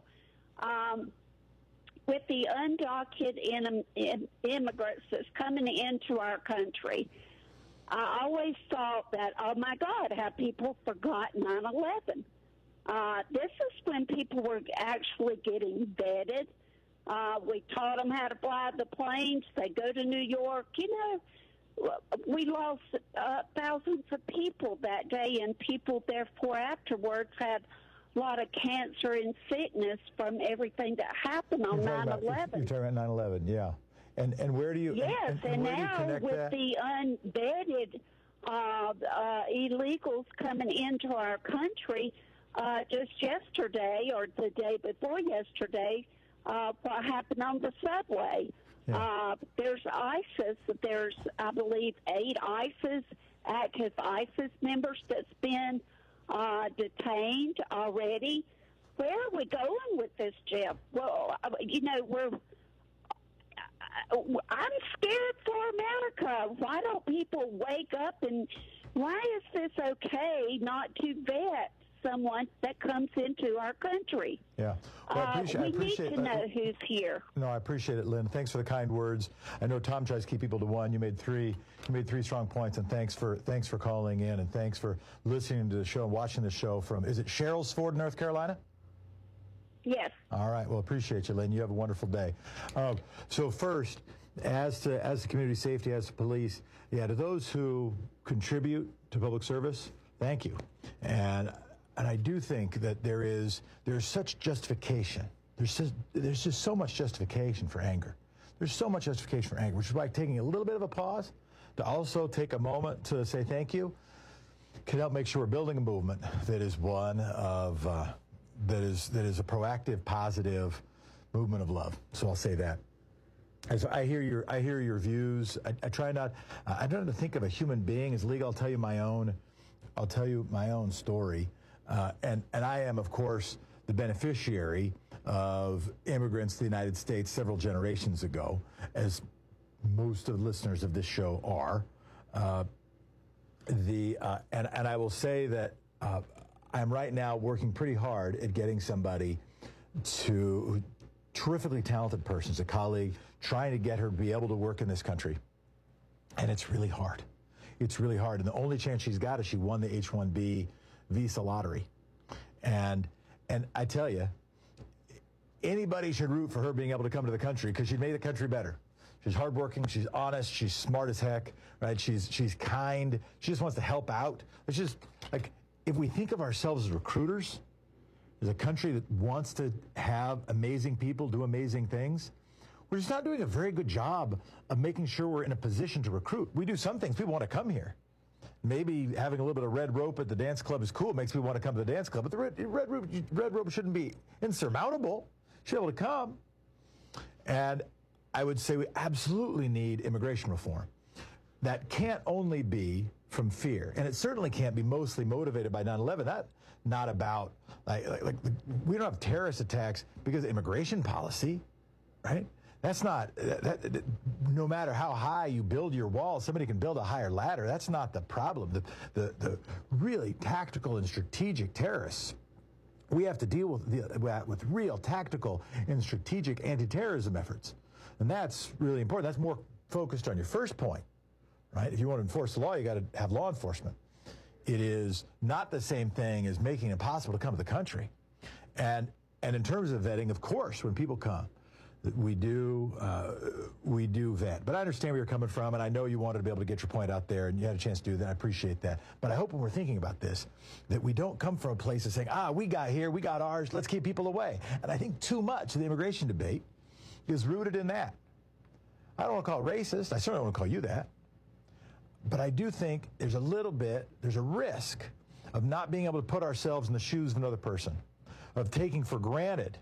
With the undocumented immigrants that's coming into our country, I always thought that, oh, my God, have people forgot 9/11? This is when people were actually getting vetted. We taught them how to fly the planes. They go to New York. You know, we lost thousands of people that day, and people, therefore, afterwards had a lot of cancer and sickness from everything that happened on 9/11. You're talking about 9/11, yeah. And where do you... Yes, and now with the unvetted illegals coming into our country, just yesterday or the day before yesterday, what happened on the subway. Yeah. There's ISIS. There's, I believe, 8 active ISIS members that's been detained already. Where are we going with this, Jeff? Well, you know, I'm scared for America. Why don't people wake up, and why is this okay not to vet someone that comes into our country? Yeah. Well, we need to know who's here. No, I appreciate it, Lynn. Thanks for the kind words. I know Tom tries to keep people to one. You made three strong points, and thanks for calling in, and thanks for listening to the show and watching the show from, is it Sherrills Ford, North Carolina? Yes. All right. Well, appreciate you, Lynn. You have a wonderful day. So first, as to community safety, as to police, yeah, to those who contribute to public service, thank you. And I do think that there's such justification. There's just so much justification for anger. There's so much justification for anger, which is why taking a little bit of a pause to also take a moment to say thank you can help make sure we're building a movement that is one of that is a proactive, positive movement of love. So I'll say that. As I hear your views. I try not. I don't think of a human being as legal. I'll tell you my own story. And I am, of course, the beneficiary of immigrants to the United States several generations ago, as most of the listeners of this show are. And I will say that I'm right now working pretty hard at getting somebody terrifically talented person, a colleague, trying to get her to be able to work in this country. And it's really hard. It's really hard. And the only chance she's got is she won the H-1B visa lottery. And I tell you, anybody should root for her being able to come to the country because she'd made the country better. She's hardworking, she's honest, she's smart as heck, right? She's kind, she just wants to help out. It's just, like, if we think of ourselves as recruiters, as a country that wants to have amazing people do amazing things, we're just not doing a very good job of making sure we're in a position to recruit. We do some things, people want to come here. Maybe having a little bit of red rope at the dance club is cool, it makes people want to come to the dance club, but the red rope shouldn't be insurmountable. You should be able to come. And I would say we absolutely need immigration reform. That can't only be from fear, and it certainly can't be mostly motivated by 9/11. That's not about, like we don't have terrorist attacks because of immigration policy, right? That's not, no matter how high you build your wall, somebody can build a higher ladder. That's not the problem. The really tactical and strategic terrorists, we have to deal with real tactical and strategic anti-terrorism efforts. And that's really important. That's more focused on your first point, right? If you want to enforce the law, you got to have law enforcement. It is not the same thing as making it possible to come to the country. And in terms of vetting, of course, when people come, we do vet. But I understand where you're coming from, and I know you wanted to be able to get your point out there, and you had a chance to do that. I appreciate that. But I hope when we're thinking about this, that we don't come from a place of saying, we got here, we got ours, let's keep people away. And I think too much of the immigration debate is rooted in that. I don't want to call it racist. I certainly don't want to call you that. But I do think there's a risk of not being able to put ourselves in the shoes of another person, of taking for granted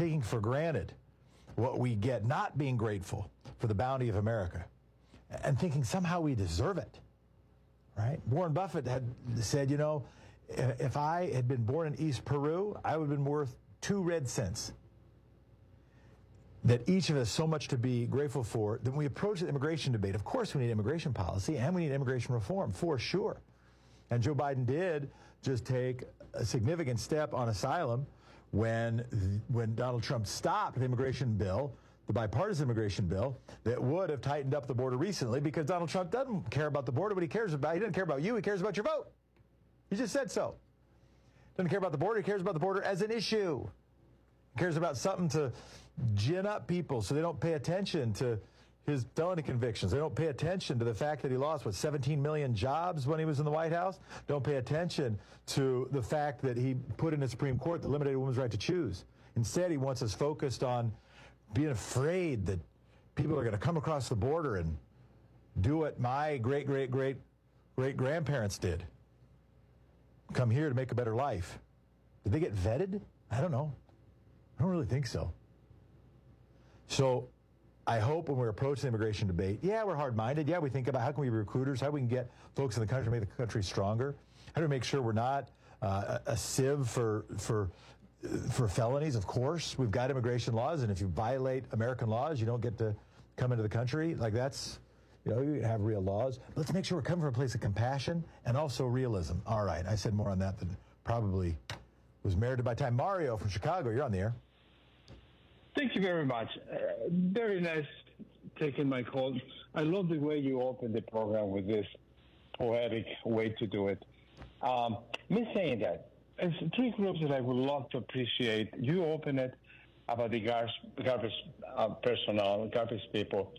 what we get, not being grateful for the bounty of America, and thinking somehow we deserve it, right? Warren Buffett had said, if I had been born in East Peru, I would have been worth 2 red cents. That each of us so much to be grateful for, that when we approach the immigration debate, of course we need immigration policy and we need immigration reform, for sure. And Joe Biden did just take a significant step on asylum when Donald Trump stopped the immigration bill, the bipartisan immigration bill, that would have tightened up the border recently, because Donald Trump doesn't care about the border. What he cares about, he doesn't care about you, he cares about your vote. He just said so. Doesn't care about the border, he cares about the border as an issue. He cares about something to gin up people so they don't pay attention to his felony convictions. They don't pay attention to the fact that he lost, 17 million jobs when he was in the White House. Don't pay attention to the fact that he put in the Supreme Court that limited a woman's right to choose. Instead, he wants us focused on being afraid that people are going to come across the border and do what my great-great-great-great-grandparents did. Come here to make a better life. Did they get vetted? I don't know. I don't really think so. So I hope when we're approaching the immigration debate, we're hard-minded. We think about how can we be recruiters, how we can get folks in the country, make the country stronger, how do we make sure we're not a sieve for felonies. Of course, we've got immigration laws, and if you violate American laws, you don't get to come into the country. Like, that's, you have real laws. But let's make sure we're coming from a place of compassion and also realism. All right, I said more on that than probably was merited by time. Mario from Chicago, you're on the air. Thank you very much. Very nice taking my call. I love the way you opened the program with this poetic way to do it. Me saying that, there's 3 groups that I would love to appreciate. You open it about the garbage personnel, garbage people.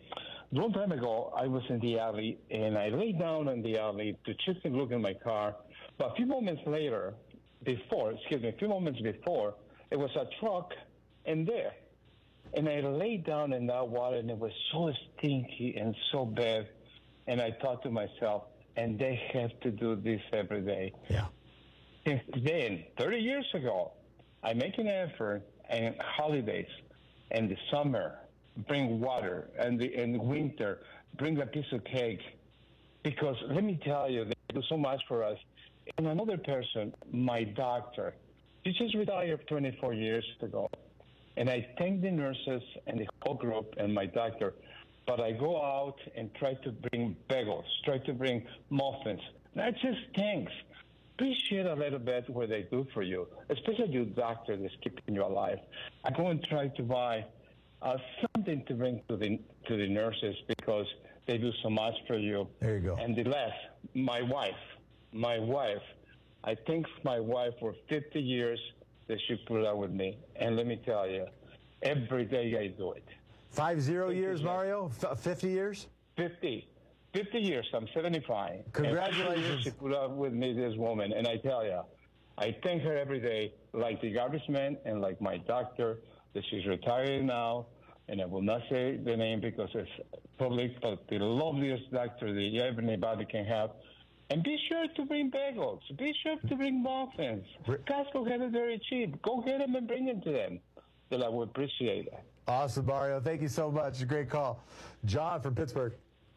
Long time ago, I was in the alley, and I laid down in the alley to just look in my car. But a few moments before, it was a truck in there. And I laid down in that water, and it was so stinky and so bad. And I thought to myself, and they have to do this every day. Yeah. Since then, 30 years ago, I make an effort in holidays and the summer, bring water, and in winter, bring a piece of cake. Because let me tell you, they do so much for us. And another person, my doctor, she just retired 24 years ago. And I thank the nurses and the whole group and my doctor. But I go out and try to bring bagels, try to bring muffins. Not just thanks. Appreciate a little bit what they do for you, especially your doctor that's keeping you alive. I go and try to buy something to bring to the nurses because they do so much for you. There you go. And the last, my wife. I thank my wife for 50 years that she put up with me. And let me tell you, every day I do it. 50 years, Mario? 50 years? 50 years. I'm 75. Congratulations. She put up with me, this woman. And I tell you, I thank her every day, like the garbage man and like my doctor, that she's retired now. And I will not say the name because it's public, but the loveliest doctor that everybody can have. And be sure to bring bagels. Be sure to bring muffins. Costco has it very cheap. Go get them and bring them to them. That I would appreciate it. Awesome, Mario. Thank you so much. A great call. John from Pittsburgh.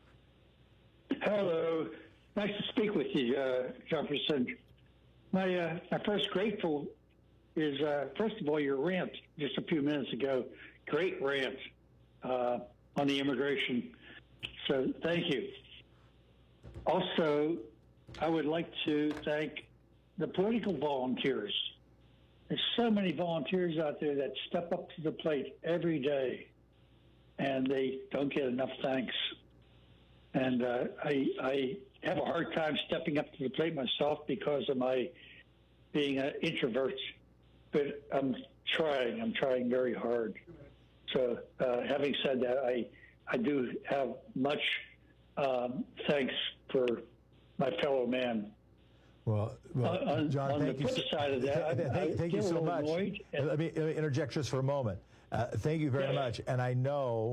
Hello. Nice to speak with you, Jefferson. My first grateful is, first of all, your rant just a few minutes ago. Great rant on the immigration. So thank you. Also, I would like to thank the political volunteers. There's so many volunteers out there that step up to the plate every day, and they don't get enough thanks. And I have a hard time stepping up to the plate myself because of my being an introvert. But I'm trying very hard. So having said that, I do have much thanks for my fellow man. Well, John, on the flip side of that, thank you so much. Let me interject just for a moment. Thank you very much. And I know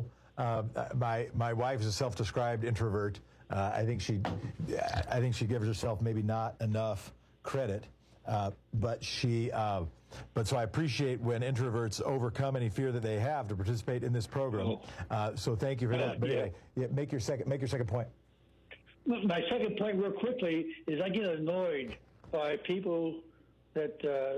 my wife is a self-described introvert. I think she gives herself maybe not enough credit, but so I appreciate when introverts overcome any fear that they have to participate in this program. So thank you for that. But anyway, make your second point. My second point, real quickly, is I get annoyed by people that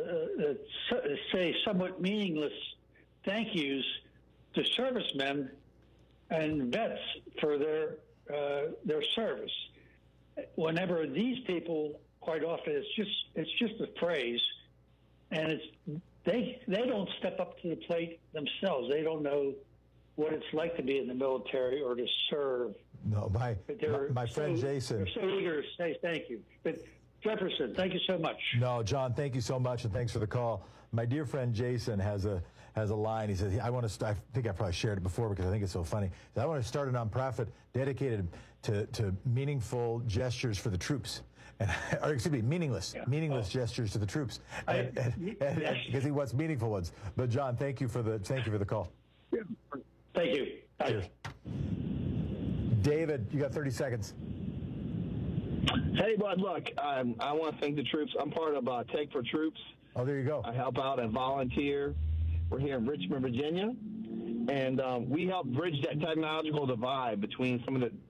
say somewhat meaningless thank yous to servicemen and vets for their service. Whenever these people, quite often, it's just a phrase, and they don't step up to the plate themselves. They don't know what it's like to be in the military or to serve. No, my friend Jason. They're so eager to say thank you. But Jefferson, thank you so much. No, John, thank you so much, and thanks for the call. My dear friend Jason has a line. He says, I think I probably shared it before because I think it's so funny. I want to start a nonprofit dedicated to meaningful gestures for the troops. Or excuse me, meaningless gestures to the troops, because he wants meaningful ones. But John, thank you for the call. Yeah. Thank you. Cheers. David, you got 30 seconds. Hey, bud, look, I want to thank the troops. I'm part of Tech for Troops. Oh, there you go. I help out and volunteer. We're here in Richmond, Virginia, and we help bridge that technological divide between some of the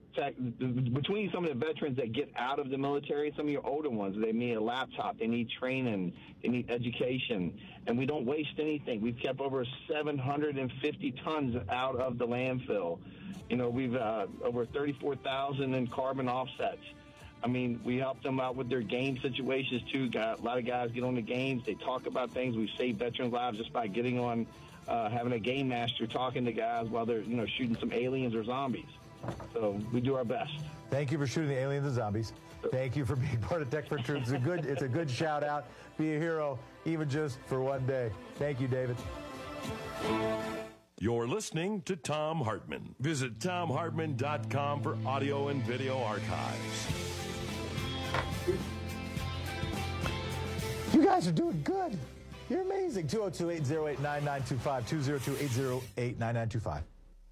veterans that get out of the military. Some of your older ones, they need a laptop, they need training, they need education, and we don't waste anything. We've kept over 750 tons out of the landfill. You know, we've over 34,000 in carbon offsets. I mean, we help them out with their game situations too. A lot of guys get on the games, they talk about things. We've saved veterans' lives just by getting on, having a game master talking to guys while they're shooting some aliens or zombies. So we do our best. Thank you for shooting the aliens and zombies. Thank you for being part of Tech for Troops. It's a good shout out. Be a hero, even just for one day. Thank you, David. You're listening to Thom Hartmann. Visit ThomHartmann.com for audio and video archives. You guys are doing good. You're amazing. 202-808-9925. 202-808-9925.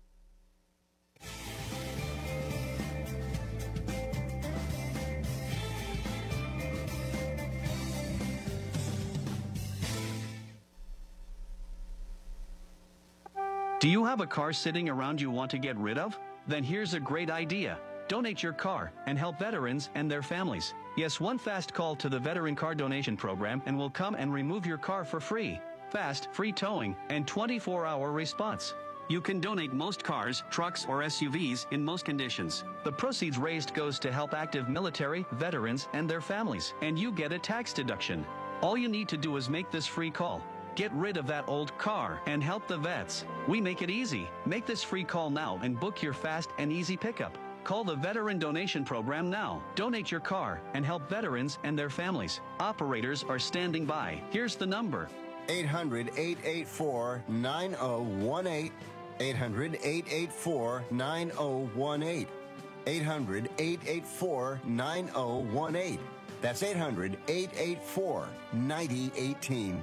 Do you have a car sitting around you want to get rid of? Then here's a great idea. Donate your car and help veterans and their families. Yes, one fast call to the Veteran Car Donation Program and we'll come and remove your car for free. Fast, free towing, and 24-hour response. You can donate most cars, trucks, or SUVs in most conditions. The proceeds raised goes to help active military, veterans, and their families, and you get a tax deduction. All you need to do is make this free call. Get rid of that old car and help the vets. We make it easy. Make this free call now and book your fast and easy pickup. Call the Veteran Donation Program now. Donate your car and help veterans and their families. Operators are standing by. Here's the number. 800-884-9018. 800-884-9018. 800-884-9018. That's 800-884-9018.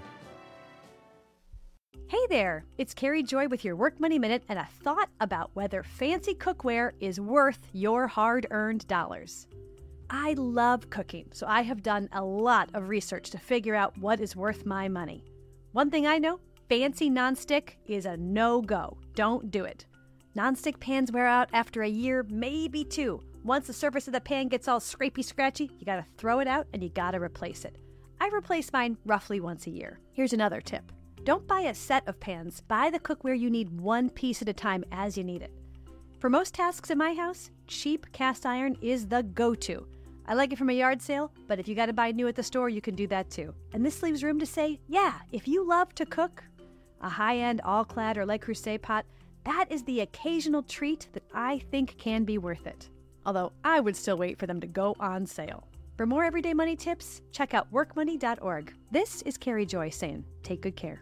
Hey there, it's Carrie Joy with your Work Money Minute and a thought about whether fancy cookware is worth your hard-earned dollars. I love cooking, so I have done a lot of research to figure out what is worth my money. One thing I know, fancy nonstick is a no-go. Don't do it. Nonstick pans wear out after a year, maybe two. Once the surface of the pan gets all scrapey-scratchy, you gotta throw it out and you gotta replace it. I replace mine roughly once a year. Here's another tip. Don't buy a set of pans. Buy the cookware you need one piece at a time as you need it. For most tasks in my house, cheap cast iron is the go-to. I like it from a yard sale, but if you got to buy new at the store, you can do that too. And this leaves room to say, yeah, if you love to cook, a high-end all-clad or Le Creuset pot, that is the occasional treat that I think can be worth it. Although I would still wait for them to go on sale. For more everyday money tips, check out workmoney.org. This is Carrie Joy saying, take good care.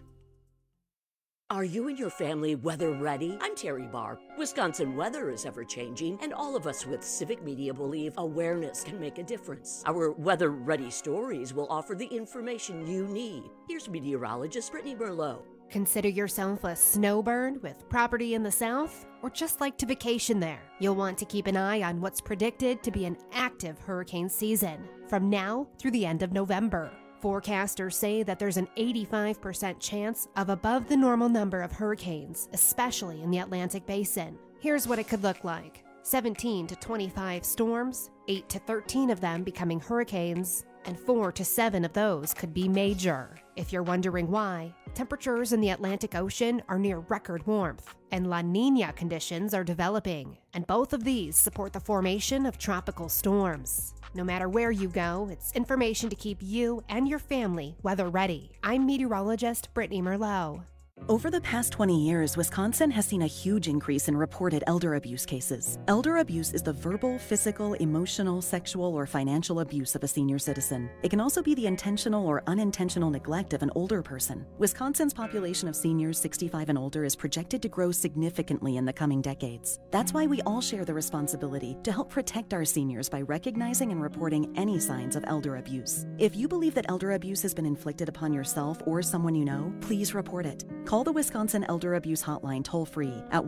Are you and your family weather ready? I'm Terry Barr. Wisconsin weather is ever-changing, and all of us with Civic Media believe awareness can make a difference. Our Weather Ready stories will offer the information you need. Here's meteorologist Brittany Merlot. Consider yourself a snowbird with property in the south, or just like to vacation there. You'll want to keep an eye on what's predicted to be an active hurricane season from now through the end of November. Forecasters say that there's an 85% chance of above the normal number of hurricanes, especially in the Atlantic Basin. Here's what it could look like. 17 to 25 storms, 8 to 13 of them becoming hurricanes, and 4 to 7 of those could be major. If you're wondering why, temperatures in the Atlantic Ocean are near record warmth, and La Niña conditions are developing, and both of these support the formation of tropical storms. No matter where you go, it's information to keep you and your family weather ready. I'm meteorologist Brittany Merlot. Over the past 20 years, Wisconsin has seen a huge increase in reported elder abuse cases. Elder abuse is the verbal, physical, emotional, sexual, or financial abuse of a senior citizen. It can also be the intentional or unintentional neglect of an older person. Wisconsin's population of seniors 65 and older is projected to grow significantly in the coming decades. That's why we all share the responsibility to help protect our seniors by recognizing and reporting any signs of elder abuse. If you believe that elder abuse has been inflicted upon yourself or someone you know, please report it. Call the Wisconsin Elder Abuse Hotline toll-free at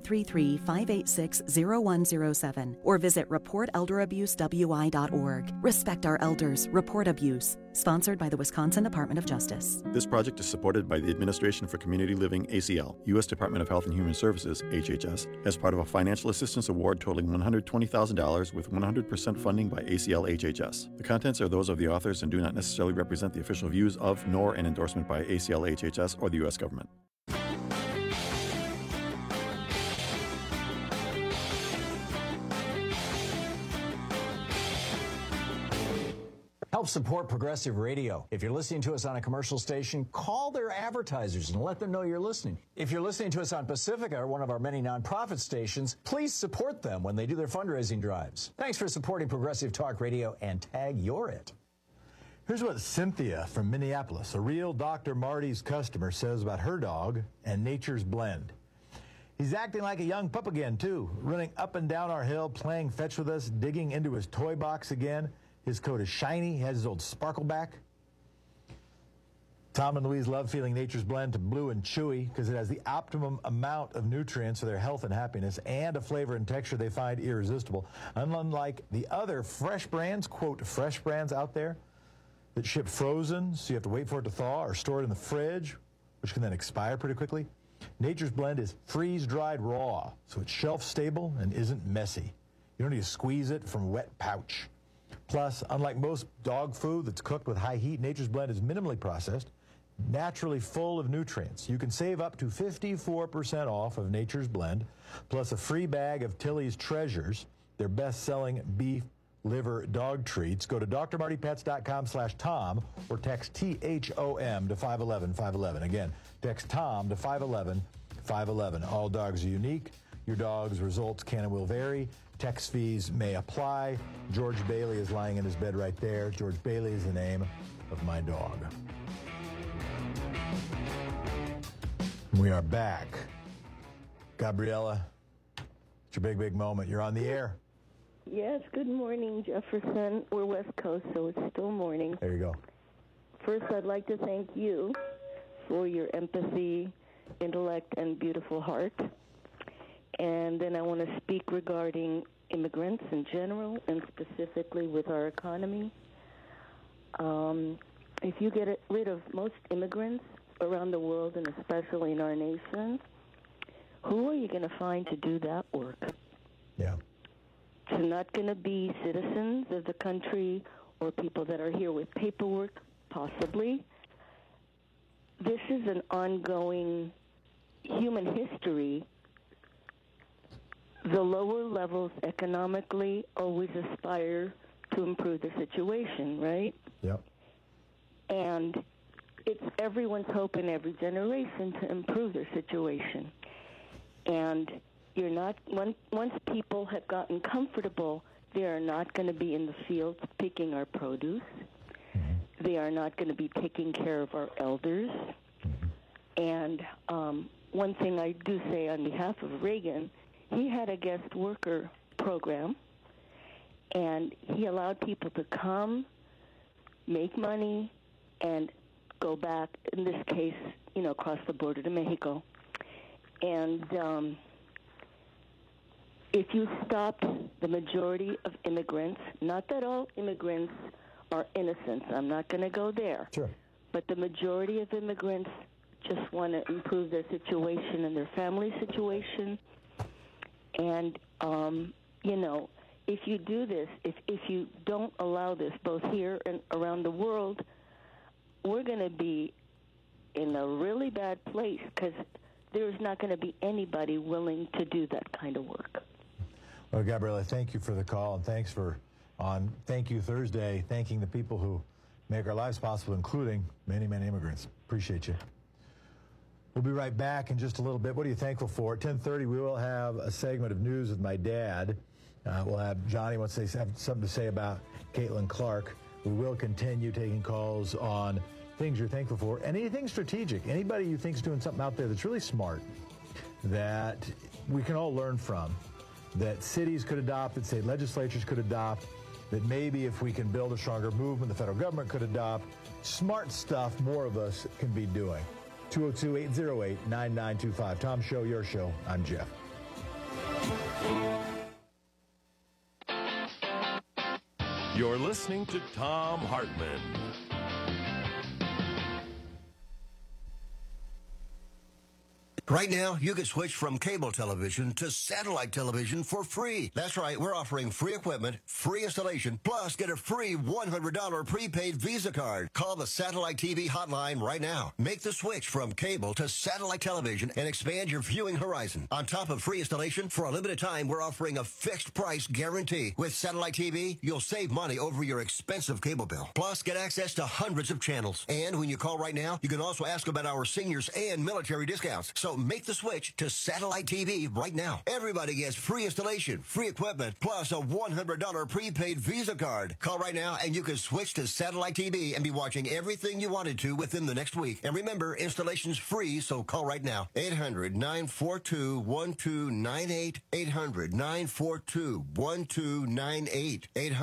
1-833-586-0107 or visit reportelderabusewI.org. Respect our elders. Report abuse. Sponsored by the Wisconsin Department of Justice. This project is supported by the Administration for Community Living, ACL, U.S. Department of Health and Human Services, HHS, as part of a financial assistance award totaling $120,000 with 100% funding by ACL HHS. The contents are those of the authors and do not necessarily represent the official views of, nor an endorsement by ACL HHS or the U.S. government. Help support Progressive Radio. If you're listening to us on a commercial station, call their advertisers and let them know you're listening. If you're listening to us on Pacifica, one of our many nonprofit stations, please support them when they do their fundraising drives. Thanks for supporting Progressive Talk Radio and tag You're It. Here's what Cynthia from Minneapolis, a real Dr. Marty's customer, says about her dog and Nature's Blend. He's acting like a young pup again, too, running up and down our hill, playing fetch with us, digging into his toy box again. His coat is shiny. He has his old sparkle back. Tom and Louise love feeling Nature's Blend to Blue and Chewy because it has the optimum amount of nutrients for their health and happiness and a flavor and texture they find irresistible. Unlike the other fresh brands, quote, fresh brands out there that ship frozen, so you have to wait for it to thaw or store it in the fridge, which can then expire pretty quickly. Nature's Blend is freeze-dried raw, so it's shelf-stable and isn't messy. You don't need to squeeze it from a wet pouch. Plus, unlike most dog food that's cooked with high heat, Nature's Blend is minimally processed, naturally full of nutrients. You can save up to 54% off of Nature's Blend, plus a free bag of Tilly's Treasures, their best-selling beef liver dog treats. Go to drmartypets.com/Tom or text THOM to 511-511. Again, text Tom to 511-511. All dogs are unique. Your dog's results can and will vary. Text fees may apply. George Bailey is lying in his bed right there. George Bailey is the name of my dog. We are back. Gabriella, it's your big moment. You're on the air. Yes, good morning, Jefferson. We're West Coast, so it's still morning. There you go. First, I'd like to thank you for your empathy, intellect, and beautiful heart. And then I want to speak regarding immigrants in general and specifically with our economy. If you get rid of most immigrants around the world, and especially in our nation, who are you going to find to do that work? Yeah. It's not going to be citizens of the country or people that are here with paperwork, possibly. This is an ongoing human history. The lower levels economically always aspire to improve the situation, right? Yep. And it's everyone's hope in every generation to improve their situation. And you're not, once people have gotten comfortable, they are not going to be in the fields picking our produce. Mm-hmm. They are not going to be taking care of our elders. Mm-hmm. And one thing I do say on behalf of Reagan, he had a guest worker program, and he allowed people to come, make money, and go back, in this case, across the border to Mexico. And if you stopped the majority of immigrants, not that all immigrants are innocent, I'm not going to go there. Sure. But the majority of immigrants just want to improve their situation and their family situation. And, if you do this, if you don't allow this both here and around the world, we're going to be in a really bad place because there's not going to be anybody willing to do that kind of work. Well, Gabriella, thank you for the call, and thanks for on Thank You Thursday, thanking the people who make our lives possible, including many, many immigrants. Appreciate you. We'll be right back in just a little bit. What are you thankful for? At 10:30, we will have a segment of news with my dad. We'll have Johnny wants to have something to say about Caitlin Clark. We will continue taking calls on things you're thankful for, and anything strategic. Anybody you think is doing something out there that's really smart, that we can all learn from, that cities could adopt, that state legislatures could adopt, that maybe if we can build a stronger movement, the federal government could adopt. Smart stuff more of us can be doing. 202-808-9925. Tom Show, your show. I'm Jeff. You're listening to Tom Hartman. Right now, you can switch from cable television to satellite television for free. That's right, we're offering free equipment, free installation, plus get a free $100 prepaid Visa card. Call the Satellite TV hotline right now. Make the switch from cable to satellite television and expand your viewing horizon. On top of free installation, for a limited time, we're offering a fixed price guarantee. With Satellite TV, you'll save money over your expensive cable bill. Plus, get access to hundreds of channels. And when you call right now, you can also ask about our seniors and military discounts. So make the switch to satellite TV right now. Everybody gets free installation, free equipment, plus a $100 prepaid Visa card. Call right now and you can switch to satellite TV and be watching everything you wanted to within the next week. And remember, installation's free, so call right now. 800-942-1298. 800-942-1298.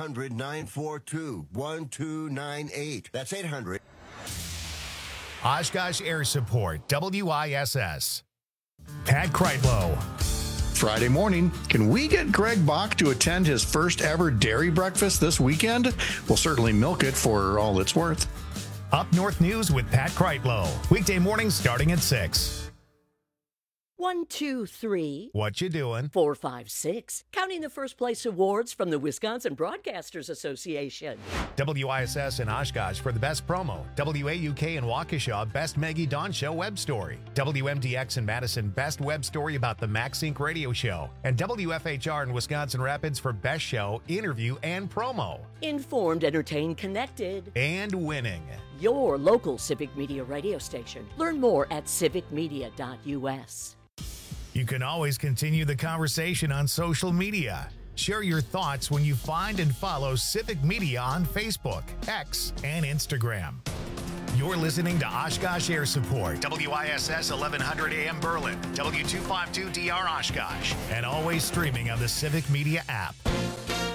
800-942-1298. That's 800. Oshkosh Air Support, WISS. Pat Kreitlow. Friday morning, can we get Greg Bach to attend his first ever dairy breakfast this weekend? We'll certainly milk it for all it's worth. Up North News with Pat Kreitlow. Weekday mornings starting at 6. 1, 2, 3. What you doing? 4, 5, 6. Counting the first place awards from the Wisconsin Broadcasters Association. WISS in Oshkosh for the best promo. WAUK in Waukesha, best Maggie Dawn Show web story. WMDX in Madison, best web story about the Max Inc. radio show. And WFHR in Wisconsin Rapids for best show, interview, and promo. Informed, entertained, connected. And winning. Your local Civic Media radio station. Learn more at civicmedia.us. You can always continue the conversation on social media. Share your thoughts when you find and follow Civic Media on Facebook, X, and Instagram. You're listening to Oshkosh Air Support, WISS 1100 AM Berlin, W252DR Oshkosh, and always streaming on the Civic Media app.